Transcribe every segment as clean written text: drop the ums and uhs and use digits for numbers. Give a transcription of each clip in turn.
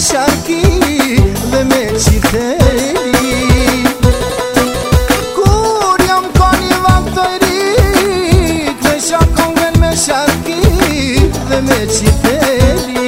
șarchi dhe me qiteri. Kur jam ka një vakt të ri, knesha kongen me șarchi dhe me qiteri.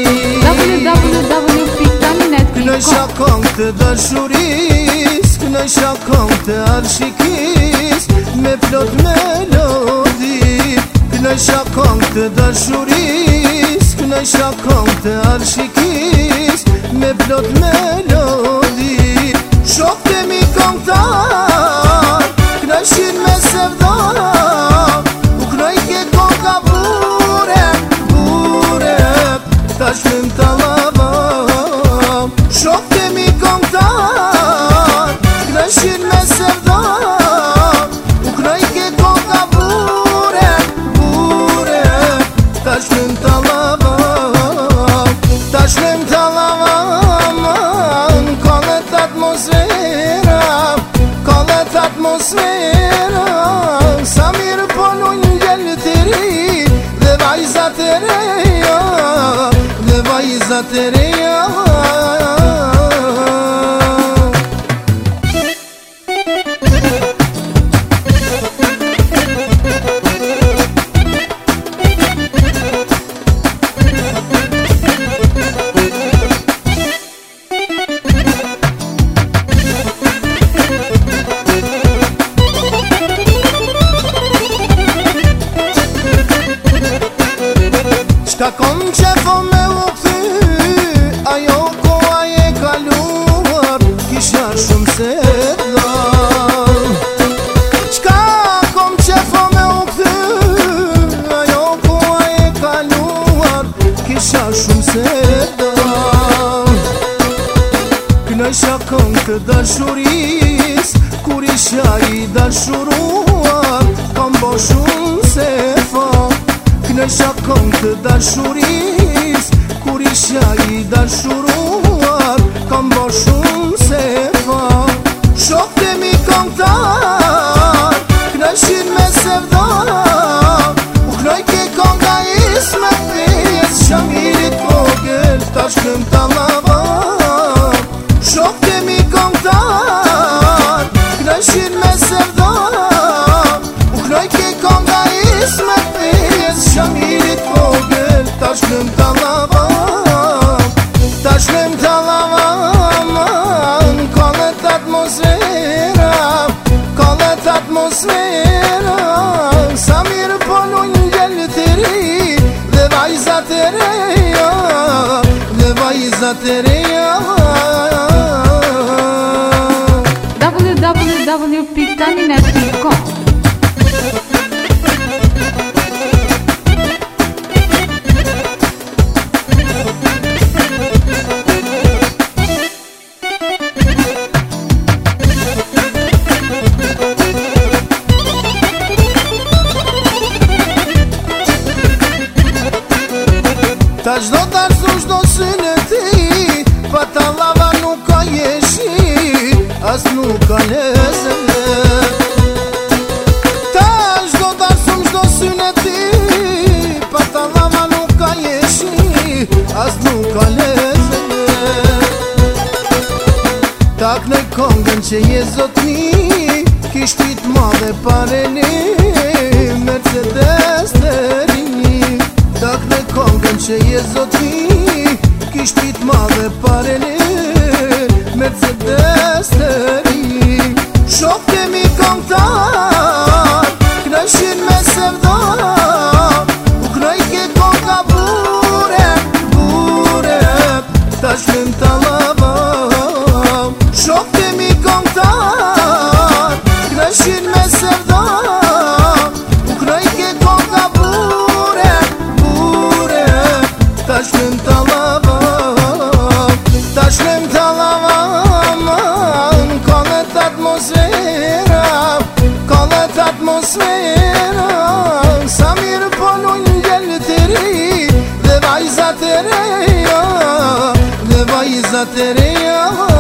Knesha kong të dashuris, knesha kong të arshikis, me plot melodi. Knesha kong të dashuris, knesha kong të arshikis, me plot melodi. Shokte mi kongtar, kneshin me sevdar, u knoj ke konga burek, burek, tash lëm talavam. Shokte mi kongtar, kneshin me sevdar, u knoj ke konga burek, burek, tash lëm talavam. Tash lëm talavam, kallet atmosfera, kallet atmosfera. Sa mirë po lujnë gjellë të ri, dhe vajzat e reja, dhe vajzat e reja. Shka kom qefo me u këthy, ajo koha e kaluar, kisha shumë se dal. Shka kom qefo me u këthy, ajo koha e kaluar, kisha shumë se dal. Knesha kong të dashuris, kur isha i dashuruar, kam bo shumë se fal. Knesha kong të dashuris, kur isha i dashuruar, kam bo shumë se fal. Shokte mi kongtar, kneshin me sevdar, u knoj ke konga ismet pjes, shamirit vogel, tash lëm talavam. Shokte mi kongtar, kneshin me sevdar, u knoj ke konga ismet pjes, shamirit vogel, tash lëm talavam. Tash lëm talavam, kallet atmosfera, kallet atmosfera. Sa mirë po lujnë gjellë të ri, dhe vajzat e reja, dhe vajzat e reja. www.taninet.com Ta qdo të arsu shdo synë ti, pa talava nuk ka jeshi, as nuk ka lezëve. Ta qdo të arsu shdo synë ti, pa talava nuk ka jeshi, as nuk ka lezëve. Tak në kongën që je zotni, kishtit madhe pareni, Mercedes të rinji. Tak në kongën që je zotni, kishtit madhe pareni, Mercedes të rinji. Shokte mi kongtar, kneshin me sevdar, u knoj ke konga burek, burek, tash lëm talavam. Shokte mi kongtar, kneshin me sevdar, u knoj ke konga burek, burek, tash lëm talavam. Tash lëm talavam, kallet atmosfera, kallet atmosfera. Sa mirë po lujnë gjellë të ri, dhe vajzat e reja, dhe vajzat e reja.